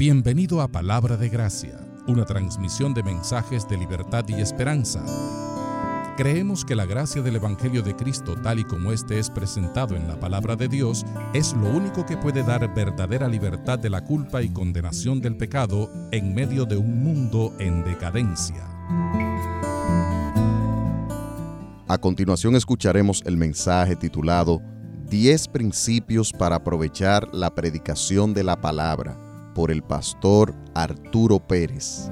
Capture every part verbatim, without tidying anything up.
Bienvenido a Palabra de Gracia, una transmisión de mensajes de libertad y esperanza. Creemos que la gracia del Evangelio de Cristo, tal y como éste es presentado en la Palabra de Dios, es lo único que puede dar verdadera libertad de la culpa y condenación del pecado en medio de un mundo en decadencia. A continuación escucharemos el mensaje titulado diez principios para aprovechar la predicación de la palabra, por el pastor Arturo Pérez.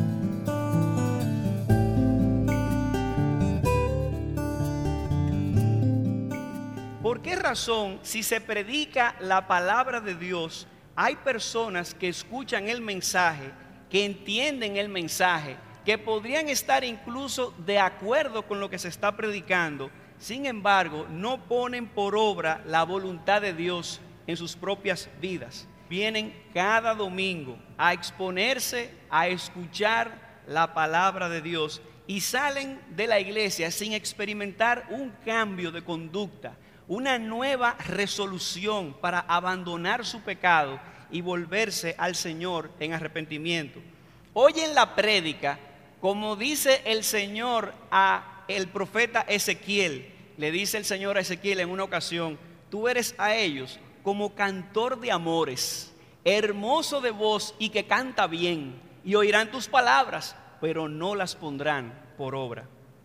¿Por qué razón, si se predica la palabra de Dios, hay personas que escuchan el mensaje, que entienden el mensaje, que podrían estar incluso de acuerdo con lo que se está predicando, sin embargo, no ponen por obra la voluntad de Dios en sus propias vidas? Vienen cada domingo a exponerse, a escuchar la palabra de Dios y salen de la iglesia sin experimentar un cambio de conducta, una nueva resolución para abandonar su pecado y volverse al Señor en arrepentimiento. Oyen la prédica, como dice el Señor a el profeta Ezequiel. Le dice el Señor a Ezequiel en una ocasión: tú eres a ellos como cantor de amores, hermoso de voz y que canta bien, y oirán tus palabras, pero no las pondrán por obra.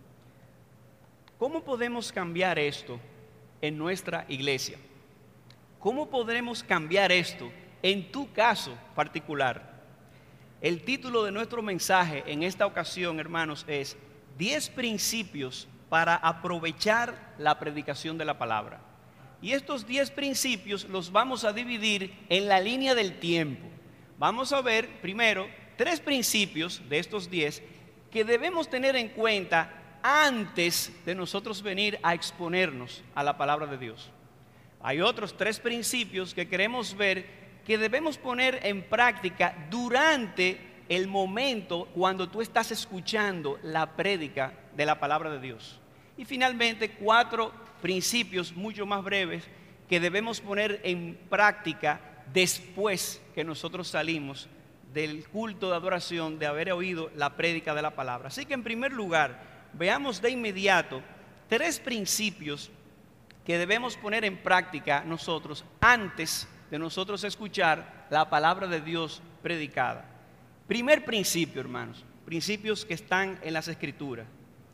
¿Cómo podemos cambiar esto en nuestra iglesia? ¿Cómo podremos cambiar esto en tu caso particular? El título de nuestro mensaje en esta ocasión, hermanos, es diez principios para aprovechar la predicación de la palabra. Y estos diez principios los vamos a dividir en la línea del tiempo. Vamos a ver primero tres principios de estos diez que debemos tener en cuenta antes de nosotros venir a exponernos a la palabra de Dios. Hay otros tres principios que queremos ver que debemos poner en práctica durante el momento cuando tú estás escuchando la prédica de la palabra de Dios. Y finalmente, cuatro principios mucho más breves que debemos poner en práctica después que nosotros salimos del culto de adoración, de haber oído la prédica de la palabra. Así que en primer lugar, veamos de inmediato tres principios que debemos poner en práctica nosotros antes de nosotros escuchar la palabra de Dios predicada. Primer principio, hermanos, principios que están en las Escrituras.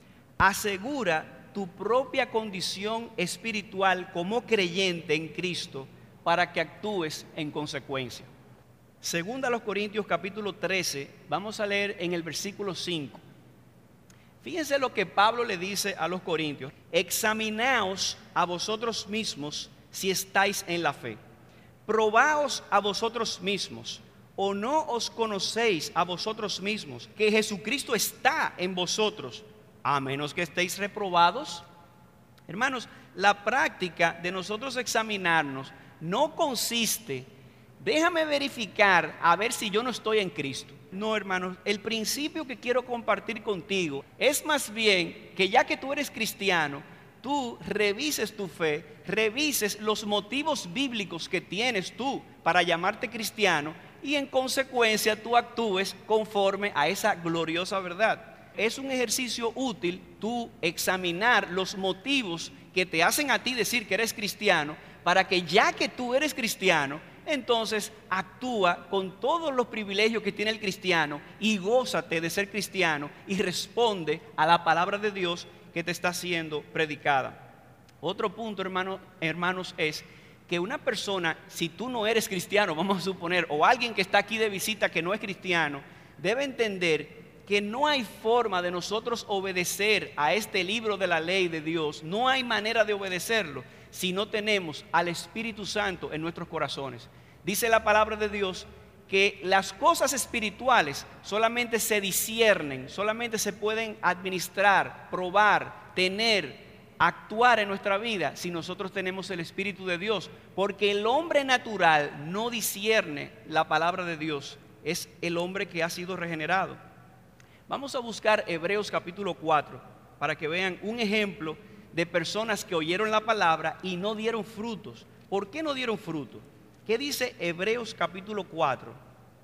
Asegura tu propia condición espiritual como creyente en Cristo para que actúes en consecuencia. Segunda a los Corintios capítulo trece, vamos a leer en el versículo cinco. Fíjense lo que Pablo le dice a los corintios: examinaos a vosotros mismos si estáis en la fe. Probaos a vosotros mismos, o no os conocéis a vosotros mismos que Jesucristo está en vosotros, a menos que estéis reprobados. Hermanos, la práctica de nosotros examinarnos no consiste, déjame verificar a ver si yo no estoy en Cristo. No, hermanos, el principio que quiero compartir contigo es más bien que ya que tú eres cristiano, tú revises tu fe, revises los motivos bíblicos que tienes tú para llamarte cristiano y en consecuencia tú actúes conforme a esa gloriosa verdad. Es un ejercicio útil tú examinar los motivos que te hacen a ti decir que eres cristiano, para que ya que tú eres cristiano, entonces actúa con todos los privilegios que tiene el cristiano y gózate de ser cristiano y responde a la palabra de Dios que te está siendo predicada. Otro punto, hermano, hermanos, es que una persona, si tú no eres cristiano, vamos a suponer, o alguien que está aquí de visita que no es cristiano, debe entender que no hay forma de nosotros obedecer a este libro de la ley de Dios. No hay manera de obedecerlo si no tenemos al Espíritu Santo en nuestros corazones. Dice la palabra de Dios que las cosas espirituales solamente se disciernen, solamente se pueden administrar, probar, tener, actuar en nuestra vida si nosotros tenemos el Espíritu de Dios, porque el hombre natural no discierne la palabra de Dios, es el hombre que ha sido regenerado. Vamos a buscar Hebreos capítulo cuatro para que vean un ejemplo de personas que oyeron la palabra y no dieron frutos. ¿Por qué no dieron frutos? ¿Qué dice Hebreos capítulo cuatro?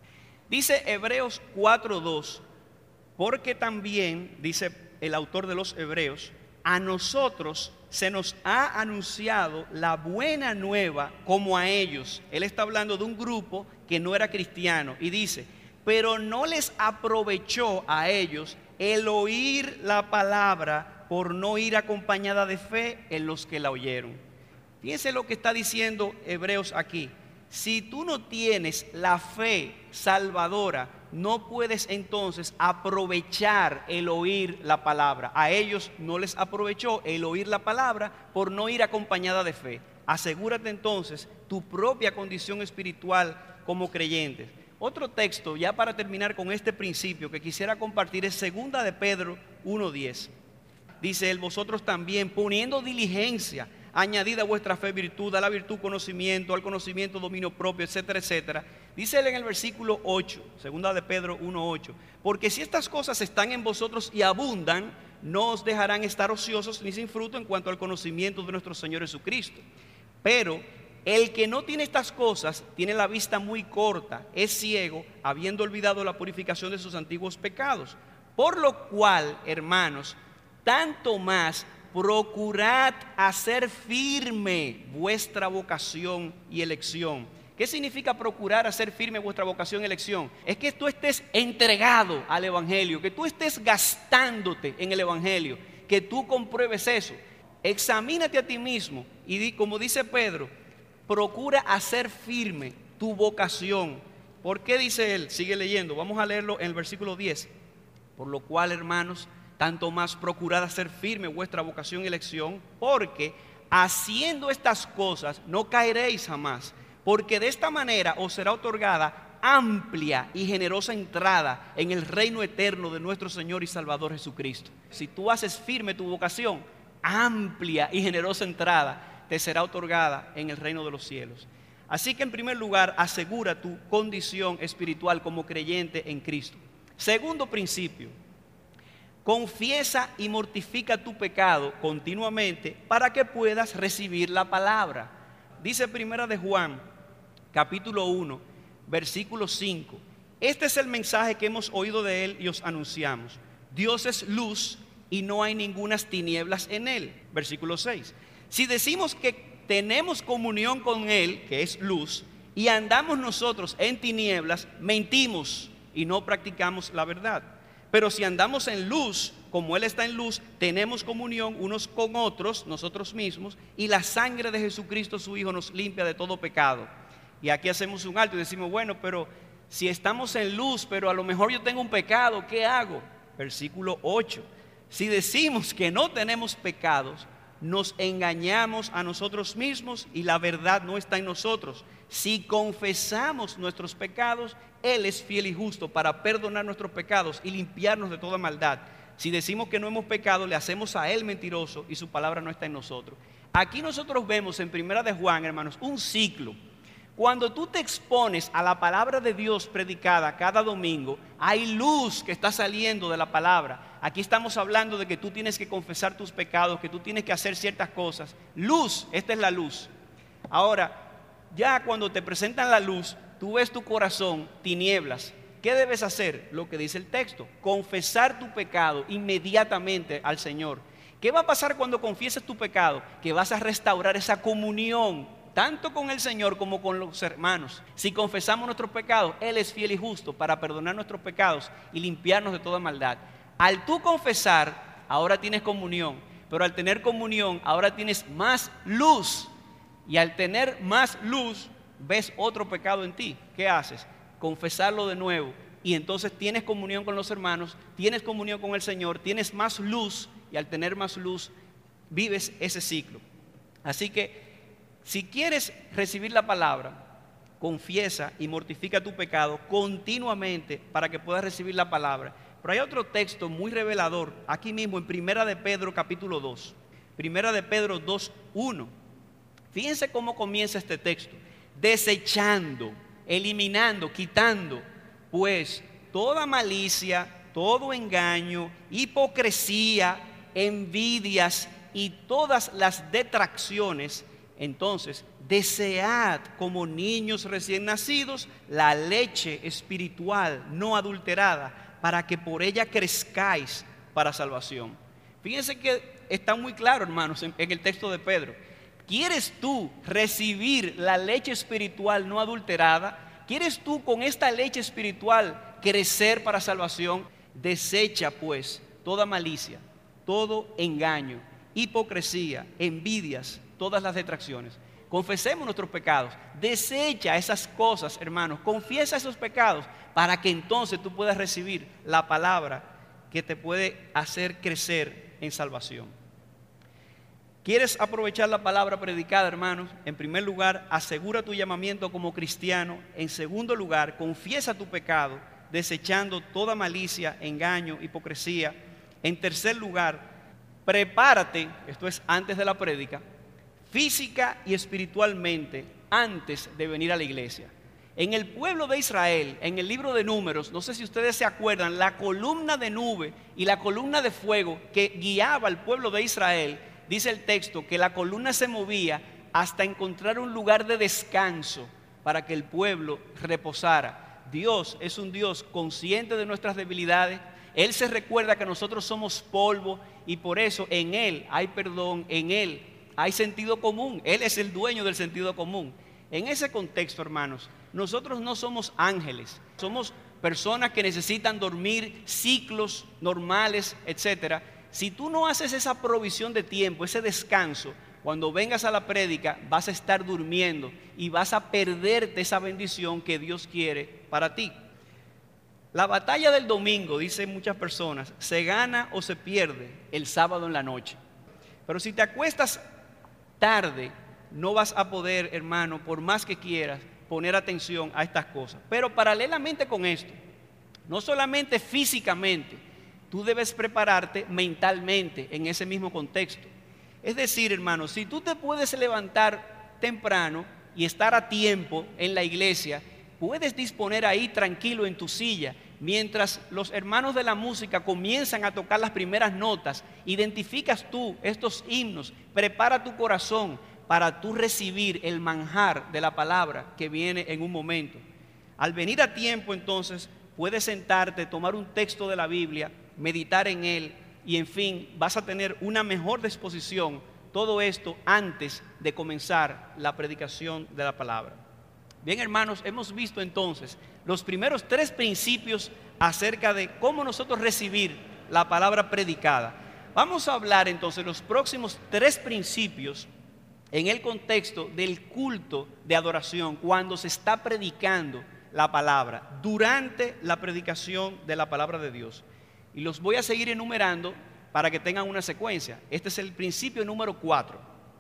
Dice Hebreos cuatro dos, porque también, dice el autor de los Hebreos, a nosotros se nos ha anunciado la buena nueva como a ellos. Él está hablando de un grupo que no era cristiano y dice, pero no les aprovechó a ellos el oír la palabra por no ir acompañada de fe en los que la oyeron. Fíjense lo que está diciendo Hebreos aquí. Si tú no tienes la fe salvadora, no puedes entonces aprovechar el oír la palabra. A ellos no les aprovechó el oír la palabra por no ir acompañada de fe. Asegúrate entonces tu propia condición espiritual como creyentes. Otro texto, ya para terminar con este principio que quisiera compartir, es segunda de Pedro uno diez. Dice él, vosotros también, poniendo diligencia, añadida a vuestra fe virtud, a la virtud conocimiento, al conocimiento dominio propio, etcétera, etcétera. Dice él en el versículo ocho, segunda de Pedro uno ocho, porque si estas cosas están en vosotros y abundan, no os dejarán estar ociosos ni sin fruto en cuanto al conocimiento de nuestro Señor Jesucristo. Pero el que no tiene estas cosas tiene la vista muy corta, es ciego, habiendo olvidado la purificación de sus antiguos pecados. Por lo cual, hermanos, tanto más procurad hacer firme vuestra vocación y elección. ¿Qué significa procurar hacer firme vuestra vocación y elección? Es que tú estés entregado al Evangelio, que tú estés gastándote en el Evangelio, que tú compruebes eso. Examínate a ti mismo y di, como dice Pedro, procura hacer firme tu vocación. ¿Por qué dice él? Sigue leyendo, vamos a leerlo en el versículo diez. Por lo cual, hermanos, tanto más procurad hacer firme vuestra vocación y elección, porque haciendo estas cosas no caeréis jamás, porque de esta manera os será otorgada amplia y generosa entrada en el reino eterno de nuestro Señor y Salvador Jesucristo. Si tú haces firme tu vocación, amplia y generosa entrada te será otorgada en el reino de los cielos. Así que en primer lugar, asegura tu condición espiritual como creyente en Cristo. Segundo principio, confiesa y mortifica tu pecado continuamente para que puedas recibir la palabra. Dice primera de Juan, capítulo uno, versículo cinco. Este es el mensaje que hemos oído de él y os anunciamos. Dios es luz y no hay ningunas tinieblas en él. Versículo seis. Si decimos que tenemos comunión con él, que es luz, y andamos nosotros en tinieblas, mentimos y no practicamos la verdad. Pero si andamos en luz, como él está en luz, tenemos comunión unos con otros, nosotros mismos, y la sangre de Jesucristo su Hijo nos limpia de todo pecado. Y aquí hacemos un alto y decimos, bueno, pero si estamos en luz, pero a lo mejor yo tengo un pecado, ¿qué hago? Versículo ocho. Si decimos que no tenemos pecados, nos engañamos a nosotros mismos y la verdad no está en nosotros. Si confesamos nuestros pecados, Él es fiel y justo para perdonar nuestros pecados y limpiarnos de toda maldad. Si decimos que no hemos pecado, le hacemos a Él mentiroso y su palabra no está en nosotros. Aquí nosotros vemos en primera de Juan, hermanos, un ciclo. Cuando tú te expones a la palabra de Dios predicada cada domingo, hay luz que está saliendo de la palabra. Aquí estamos hablando de que tú tienes que confesar tus pecados, que tú tienes que hacer ciertas cosas. Luz, esta es la luz. Ahora, ya cuando te presentan la luz, tú ves tu corazón, tinieblas. ¿Qué debes hacer? Lo que dice el texto, confesar tu pecado inmediatamente al Señor. ¿Qué va a pasar cuando confieses tu pecado? Que vas a restaurar esa comunión tanto con el Señor como con los hermanos. Si confesamos nuestros pecados, Él es fiel y justo para perdonar nuestros pecados y limpiarnos de toda maldad. Al tú confesar, ahora tienes comunión, pero al tener comunión, ahora tienes más luz. Y al tener más luz, ves otro pecado en ti. ¿Qué haces? Confesarlo de nuevo. Y entonces tienes comunión con los hermanos, tienes comunión con el Señor, tienes más luz. Y al tener más luz, vives ese ciclo. Así que, si quieres recibir la palabra, confiesa y mortifica tu pecado continuamente para que puedas recibir la palabra. Pero hay otro texto muy revelador, aquí mismo en primera de Pedro capítulo dos. primera de Pedro dos, uno. Fíjense cómo comienza este texto. Desechando, eliminando, quitando, pues toda malicia, todo engaño, hipocresía, envidias y todas las detracciones. Entonces, desead como niños recién nacidos la leche espiritual no adulterada, para que por ella crezcáis para salvación. Fíjense que está muy claro, hermanos, en, en el texto de Pedro. ¿Quieres tú recibir la leche espiritual no adulterada? ¿Quieres tú con esta leche espiritual crecer para salvación? Desecha pues toda malicia, todo engaño, hipocresía, envidias, todas las detracciones. Confesemos nuestros pecados. Desecha esas cosas, hermanos. Confiesa esos pecados para que entonces tú puedas recibir la palabra que te puede hacer crecer en salvación. ¿Quieres aprovechar la palabra predicada, hermanos? En primer lugar, asegura tu llamamiento como cristiano. En segundo lugar, confiesa tu pecado, desechando toda malicia, engaño, hipocresía. En tercer lugar, prepárate, esto es antes de la prédica, física y espiritualmente antes de venir a la iglesia. En el pueblo de Israel, en el libro de Números, no sé si ustedes se acuerdan, la columna de nube y la columna de fuego que guiaba al pueblo de Israel, dice el texto que la columna se movía hasta encontrar un lugar de descanso para que el pueblo reposara. Dios es un Dios consciente de nuestras debilidades. Él se recuerda que nosotros somos polvo y por eso en Él hay perdón, en Él hay sentido común. Él es el dueño del sentido común. En ese contexto, hermanos, nosotros no somos ángeles, somos personas que necesitan dormir ciclos normales, etcétera. Si tú no haces esa provisión de tiempo, ese descanso, cuando vengas a la prédica vas a estar durmiendo y vas a perderte esa bendición que Dios quiere para ti. La batalla del domingo, dicen muchas personas, se gana o se pierde el sábado en la noche. Pero si te acuestas tarde, no vas a poder, hermano, por más que quieras, poner atención a estas cosas. Pero paralelamente con esto, no solamente físicamente, tú debes prepararte mentalmente en ese mismo contexto. Es decir, hermano, si tú te puedes levantar temprano y estar a tiempo en la iglesia, puedes disponer ahí tranquilo en tu silla, mientras los hermanos de la música comienzan a tocar las primeras notas, identificas tú estos himnos, prepara tu corazón para tú recibir el manjar de la palabra que viene en un momento. Al venir a tiempo, entonces, puedes sentarte, tomar un texto de la Biblia, meditar en él y, en fin, vas a tener una mejor disposición. Todo esto antes de comenzar la predicación de la palabra. Bien, hermanos, hemos visto entonces los primeros tres principios acerca de cómo nosotros recibir la palabra predicada. Vamos a hablar entonces los próximos tres principios en el contexto del culto de adoración, cuando se está predicando la palabra, durante la predicación de la palabra de Dios. Y los voy a seguir enumerando para que tengan una secuencia. Este es el principio número cuatro.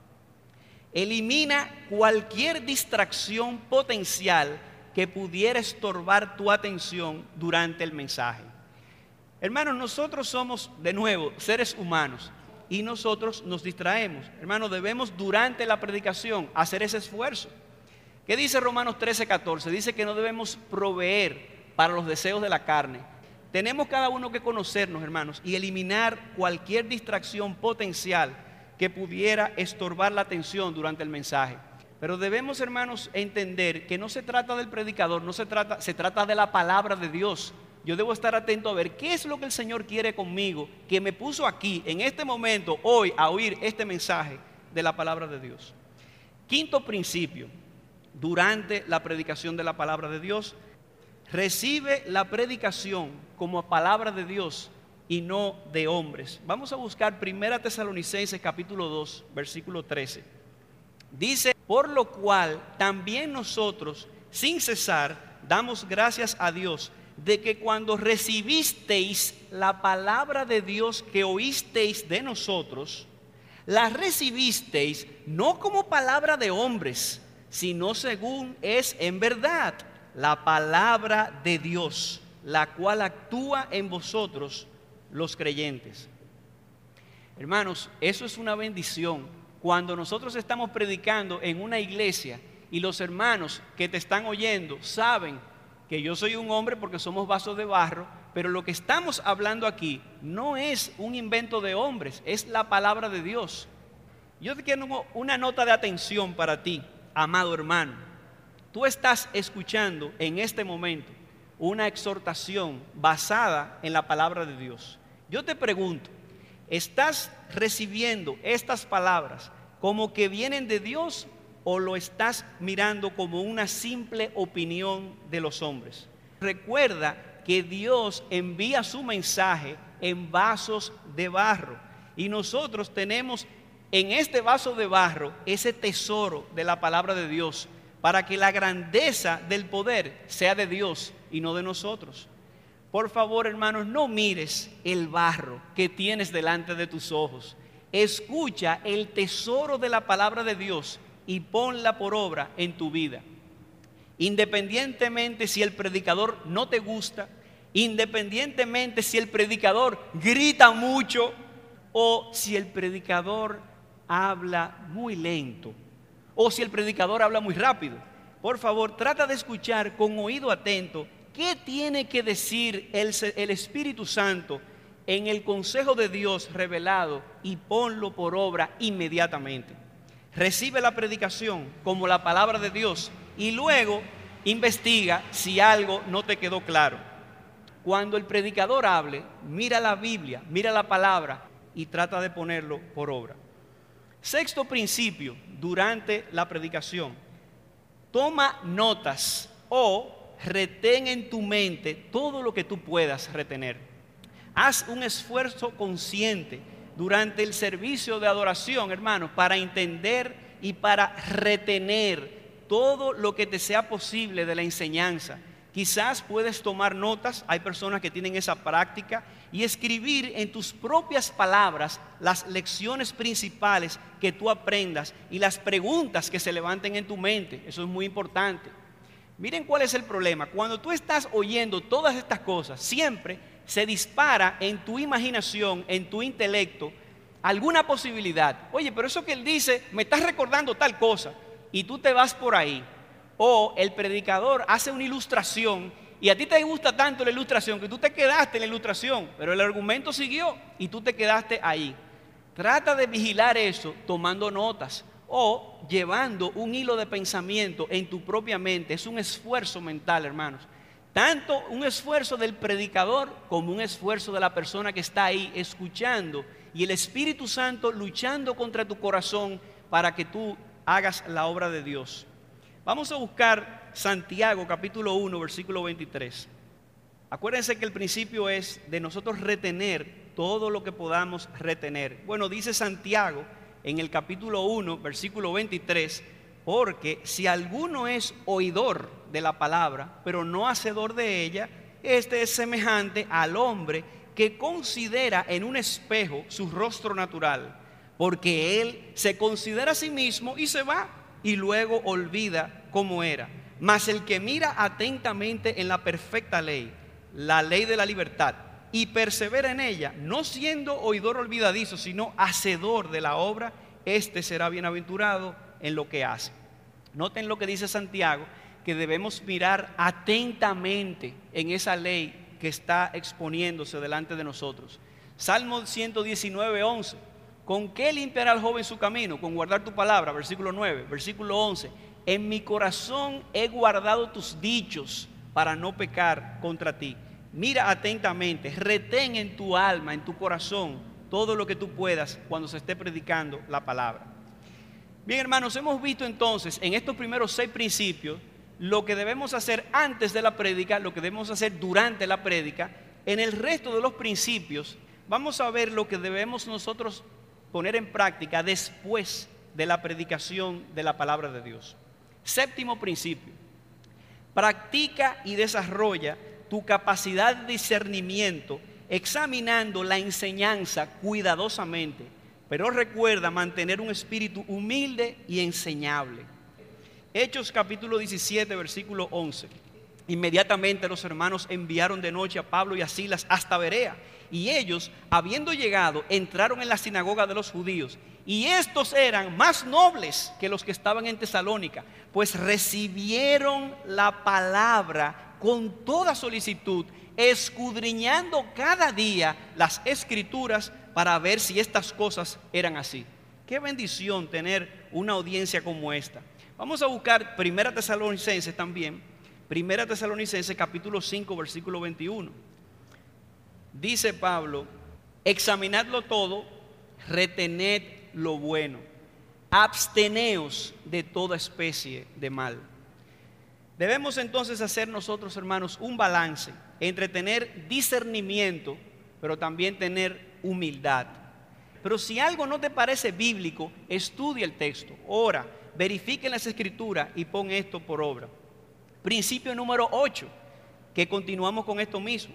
Elimina cualquier distracción potencial que pudiera estorbar tu atención durante el mensaje. Hermanos, nosotros somos, de nuevo, seres humanos y nosotros nos distraemos. Hermanos, debemos durante la predicación hacer ese esfuerzo. ¿Qué dice Romanos trece, catorce? Dice que no debemos proveer para los deseos de la carne. Tenemos cada uno que conocernos, hermanos, y eliminar cualquier distracción potencial que pudiera estorbar la atención durante el mensaje. Pero debemos, hermanos, entender que no se trata del predicador, no se trata, se trata de la palabra de Dios. Yo debo estar atento a ver qué es lo que el Señor quiere conmigo, que me puso aquí, en este momento, hoy, a oír este mensaje de la palabra de Dios. Quinto principio, durante la predicación de la palabra de Dios, recibe la predicación como palabra de Dios y no de hombres. Vamos a buscar Primera Tesalonicenses capítulo dos, versículo trece. Dice, por lo cual también nosotros, sin cesar, damos gracias a Dios de que cuando recibisteis la palabra de Dios que oísteis de nosotros, la recibisteis no como palabra de hombres, sino según es en verdad la palabra de Dios, la cual actúa en vosotros los creyentes. Hermanos, eso es una bendición. Cuando nosotros estamos predicando en una iglesia y los hermanos que te están oyendo saben que yo soy un hombre porque somos vasos de barro, pero lo que estamos hablando aquí no es un invento de hombres, es la palabra de Dios. Yo te quiero una nota de atención para ti. amado hermano, tú estás escuchando en este momento una exhortación basada en la palabra de Dios. Yo te pregunto, ¿estás recibiendo estas palabras como que vienen de Dios o lo estás mirando como una simple opinión de los hombres? Recuerda que Dios envía su mensaje en vasos de barro y nosotros tenemos en este vaso de barro ese tesoro de la palabra de Dios para que la grandeza del poder sea de Dios y no de nosotros. Por favor, hermanos, no mires el barro que tienes delante de tus ojos. Escucha el tesoro de la palabra de Dios y ponla por obra en tu vida. Independientemente si el predicador no te gusta, independientemente si el predicador grita mucho o si el predicador habla muy lento o si el predicador habla muy rápido, por favor, trata de escuchar con oído atento qué tiene que decir el, el Espíritu Santo en el consejo de Dios revelado y ponlo por obra inmediatamente. Recibe la predicación como la palabra de Dios y luego investiga si algo no te quedó claro. Cuando el predicador hable, mira la Biblia, mira la palabra y trata de ponerlo por obra. Sexto principio durante la predicación: toma notas o retén en tu mente todo lo que tú puedas retener. Haz un esfuerzo consciente durante el servicio de adoración, hermano, para entender y para retener todo lo que te sea posible de la enseñanza. Quizás puedes tomar notas, hay personas que tienen esa práctica, y escribir en tus propias palabras las lecciones principales que tú aprendas y las preguntas que se levanten en tu mente. Eso es muy importante. Miren cuál es el problema. Cuando tú estás oyendo todas estas cosas, siempre se dispara en tu imaginación, en tu intelecto, alguna posibilidad. Oye, pero eso que él dice, me estás recordando tal cosa, y tú te vas por ahí. O el predicador hace una ilustración y a ti te gusta tanto la ilustración que tú te quedaste en la ilustración, pero el argumento siguió y tú te quedaste ahí. Trata de vigilar eso tomando notas o llevando un hilo de pensamiento en tu propia mente. Es un esfuerzo mental, hermanos. Tanto un esfuerzo del predicador como un esfuerzo de la persona que está ahí escuchando y el Espíritu Santo luchando contra tu corazón para que tú hagas la obra de Dios. Vamos a buscar Santiago capítulo uno, versículo veintitrés. Acuérdense que el principio es de nosotros retener todo lo que podamos retener. Bueno, dice Santiago en el capítulo uno, versículo veintitrés, porque si alguno es oidor de la palabra, pero no hacedor de ella, este es semejante al hombre que considera en un espejo su rostro natural, porque él se considera a sí mismo y se va y luego olvida cómo era. Mas el que mira atentamente en la perfecta ley, la ley de la libertad, y persevera en ella, no siendo oidor olvidadizo, sino hacedor de la obra, este será bienaventurado en lo que hace. Noten lo que dice Santiago, que debemos mirar atentamente en esa ley que está exponiéndose delante de nosotros. Salmo ciento diecinueve, once. ¿Con qué limpiará el joven su camino? Con guardar tu palabra, versículo nueve. Versículo once. En mi corazón he guardado tus dichos para no pecar contra ti. Mira atentamente, retén en tu alma, en tu corazón, todo lo que tú puedas cuando se esté predicando la palabra. Bien, hermanos, hemos visto entonces en estos primeros seis principios lo que debemos hacer antes de la prédica, lo que debemos hacer durante la prédica. En el resto de los principios vamos a ver lo que debemos nosotros poner en práctica después de la predicación de la palabra de Dios. Séptimo principio: practica y desarrolla tu capacidad de discernimiento examinando la enseñanza cuidadosamente, pero recuerda mantener un espíritu humilde y enseñable. Hechos capítulo diecisiete, versículo once. Inmediatamente los hermanos enviaron de noche a Pablo y a Silas hasta Berea, y ellos, habiendo llegado, entraron en la sinagoga de los judíos, y estos eran más nobles que los que estaban en Tesalónica, pues recibieron la palabra con toda solicitud, escudriñando cada día las escrituras para ver si estas cosas eran así. Qué bendición tener una audiencia como esta. Vamos a buscar Primera Tesalonicenses también. Primera Tesalonicenses capítulo cinco, versículo veintiuno. Dice Pablo: examinadlo todo, retened lo bueno, absteneos de toda especie de mal. Debemos entonces hacer nosotros, hermanos, un balance entre tener discernimiento, pero también tener humildad. Pero si algo no te parece bíblico, estudia el texto, ora, verifique las escrituras y pon esto por obra. Principio número ocho, que continuamos con esto mismo.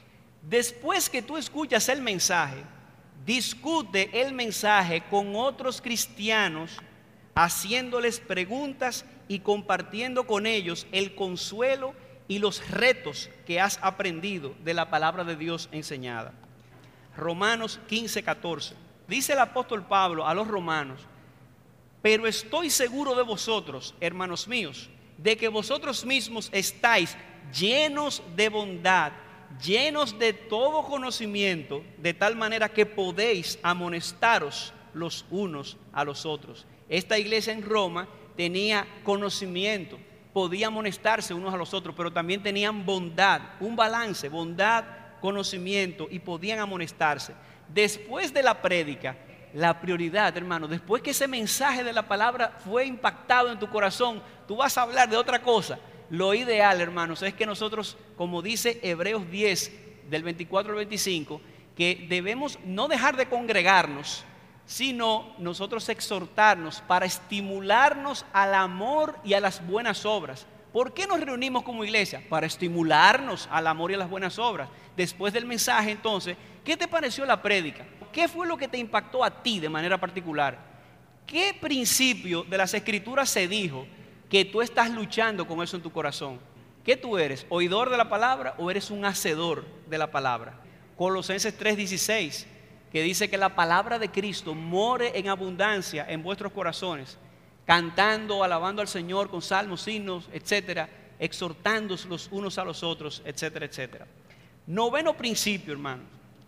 Después que tú escuchas el mensaje, discute el mensaje con otros cristianos, haciéndoles preguntas y compartiendo con ellos el consuelo y los retos que has aprendido de la palabra de Dios enseñada. Romanos quince, catorce. Dice el apóstol Pablo a los romanos: pero estoy seguro de vosotros, hermanos míos, de que vosotros mismos estáis llenos de bondad, llenos de todo conocimiento, de tal manera que podéis amonestaros los unos a los otros. Esta iglesia en Roma tenía conocimiento, podía amonestarse unos a los otros, pero también tenían bondad, un balance, bondad, conocimiento, y podían amonestarse. Después de la prédica, la prioridad, hermano, después que ese mensaje de la palabra fue impactado en tu corazón, tú vas a hablar de otra cosa. Lo ideal, hermanos, es que nosotros, como dice Hebreos diez, del veinticuatro al veinticinco, que debemos no dejar de congregarnos, sino nosotros exhortarnos para estimularnos al amor y a las buenas obras. ¿Por qué nos reunimos como iglesia? Para estimularnos al amor y a las buenas obras. Después del mensaje, entonces, ¿qué te pareció la prédica? ¿Qué fue lo que te impactó a ti de manera particular? ¿Qué principio de las escrituras se dijo que tú estás luchando con eso en tu corazón? ¿Qué tú eres? ¿Oidor de la palabra o eres un hacedor de la palabra? Colosenses tres dieciséis, que dice que la palabra de Cristo more en abundancia en vuestros corazones, cantando, alabando al Señor con salmos, himnos, etcétera, exhortándoos los unos a los otros, etcétera, etcétera. Noveno principio, hermanos.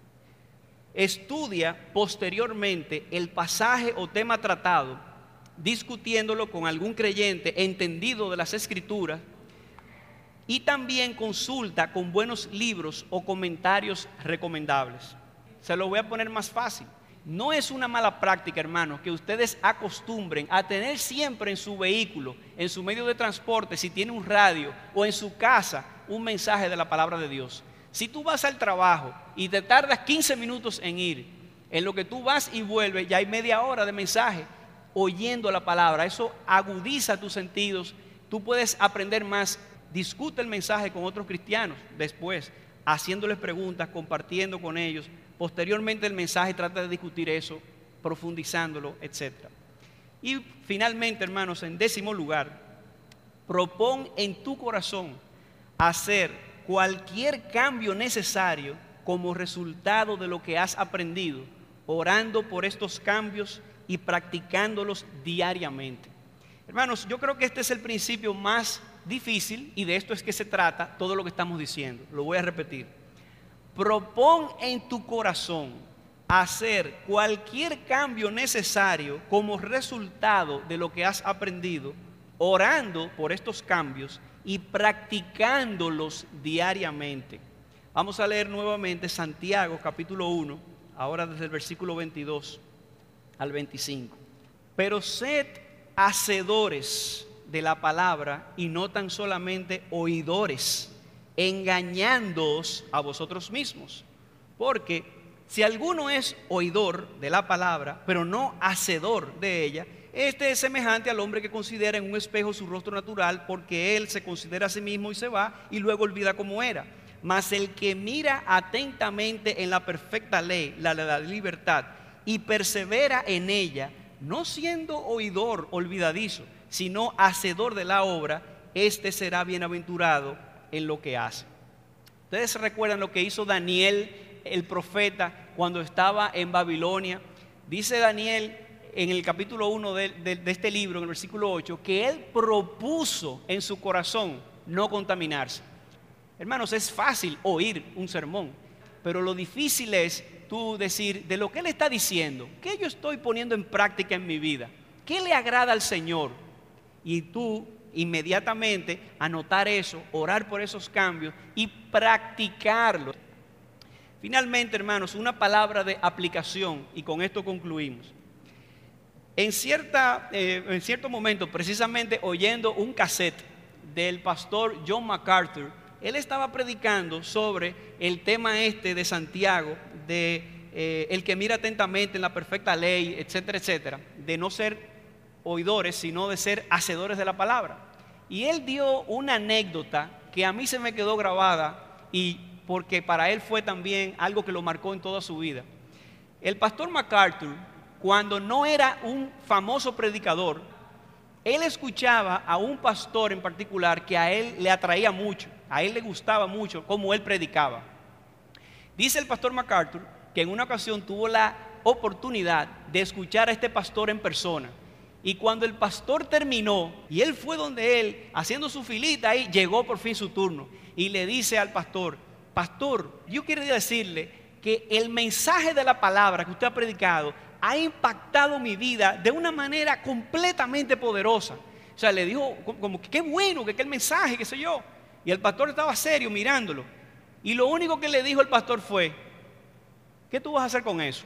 Estudia posteriormente el pasaje o tema tratado, discutiéndolo con algún creyente entendido de las Escrituras, y también consulta con buenos libros o comentarios recomendables. Se lo voy a poner más fácil. No es una mala práctica, hermanos, que ustedes acostumbren a tener siempre en su vehículo, en su medio de transporte, si tiene un radio, o en su casa, un mensaje de la palabra de Dios. Si tú vas al trabajo y te tardas quince minutos en ir, en lo que tú vas y vuelves, ya hay media hora de mensaje oyendo la palabra. Eso agudiza tus sentidos, tú puedes aprender más. Discute el mensaje con otros cristianos después, haciéndoles preguntas, compartiendo con ellos. Posteriormente el mensaje trata de discutir eso, profundizándolo, etcétera. Y finalmente, hermanos, en décimo lugar, propón en tu corazón hacer cualquier cambio necesario como resultado de lo que has aprendido, orando por estos cambios y practicándolos diariamente. Hermanos, yo creo que este es el principio más difícil, y de esto es que se trata todo lo que estamos diciendo. Lo voy a repetir. Propón en tu corazón hacer cualquier cambio necesario como resultado de lo que has aprendido, orando por estos cambios y practicándolos diariamente. Vamos a leer nuevamente Santiago capítulo uno, ahora desde el versículo veintidós al veinticinco. Pero sed hacedores de la palabra y no tan solamente oidores, engañándoos a vosotros mismos. Porque si alguno es oidor de la palabra, pero no hacedor de ella, este es semejante al hombre que considera en un espejo su rostro natural, porque él se considera a sí mismo y se va, y luego olvida cómo era. Mas el que mira atentamente en la perfecta ley, la de la libertad, y persevera en ella, no siendo oidor olvidadizo, sino hacedor de la obra, este será bienaventurado en lo que hace. Ustedes recuerdan lo que hizo Daniel, el profeta, cuando estaba en Babilonia. Dice Daniel en el capítulo uno de, de, de este libro, en el versículo ocho, que él propuso en su corazón no contaminarse. Hermanos, es fácil oír un sermón, pero lo difícil es tú decir de lo que él está diciendo, ¿qué yo estoy poniendo en práctica en mi vida? ¿Qué le agrada al Señor? Y tú inmediatamente anotar eso, orar por esos cambios y practicarlos. Finalmente, hermanos, una palabra de aplicación, y con esto concluimos. En, cierta, eh, en cierto momento, precisamente oyendo un cassette del pastor John MacArthur, él estaba predicando sobre el tema este de Santiago, de eh, el que mira atentamente en la perfecta ley, etcétera, etcétera, de no ser oidores, sino de ser hacedores de la palabra. Y él dio una anécdota que a mí se me quedó grabada, y porque para él fue también algo que lo marcó en toda su vida. El pastor MacArthur, cuando no era un famoso predicador, él escuchaba a un pastor en particular que a él le atraía mucho, a él le gustaba mucho cómo él predicaba. Dice el pastor MacArthur que en una ocasión tuvo la oportunidad de escuchar a este pastor en persona. Y cuando el pastor terminó y él fue donde él, haciendo su filita ahí, llegó por fin su turno y le dice al pastor: pastor, yo quiero decirle que el mensaje de la palabra que usted ha predicado ha impactado mi vida de una manera completamente poderosa. O sea, le dijo como que qué bueno que aquel mensaje, qué sé yo. Y el pastor estaba serio mirándolo. Y lo único que le dijo el pastor fue: ¿qué tú vas a hacer con eso?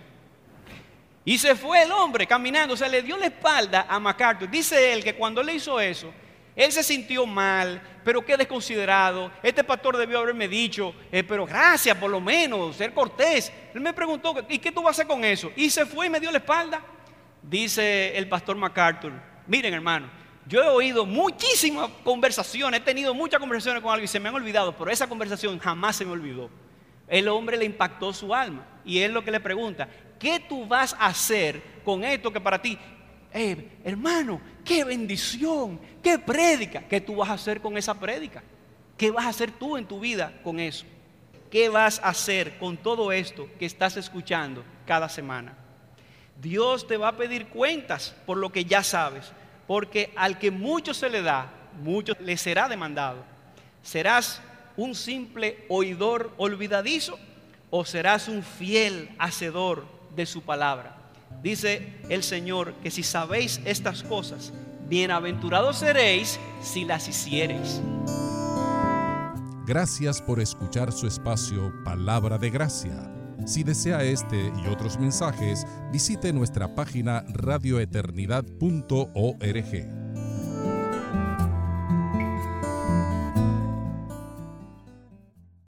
Y se fue el hombre caminando, o sea, le dio la espalda a MacArthur. Dice él que cuando le hizo eso, él se sintió mal, pero qué desconsiderado. Este pastor debió haberme dicho, eh, pero gracias por lo menos, ser cortés. Él me preguntó, ¿y qué tú vas a hacer con eso? Y se fue y me dio la espalda. Dice el pastor MacArthur: miren, hermano, yo he oído muchísimas conversaciones, he tenido muchas conversaciones con alguien y se me han olvidado, pero esa conversación jamás se me olvidó. El hombre le impactó su alma y él lo que le pregunta: ¿qué tú vas a hacer con esto que para ti, eh, hermano, qué bendición, qué prédica? ¿Qué tú vas a hacer con esa prédica? ¿Qué vas a hacer tú en tu vida con eso? ¿Qué vas a hacer con todo esto que estás escuchando cada semana? Dios te va a pedir cuentas por lo que ya sabes, porque al que mucho se le da, mucho le será demandado. ¿Serás un simple oidor olvidadizo o serás un fiel hacedor de su palabra? Dice el Señor que si sabéis estas cosas, bienaventurados seréis si las hiciereis. Gracias por escuchar su espacio Palabra de Gracia. Si desea este y otros mensajes, visite nuestra página radio eternidad punto org.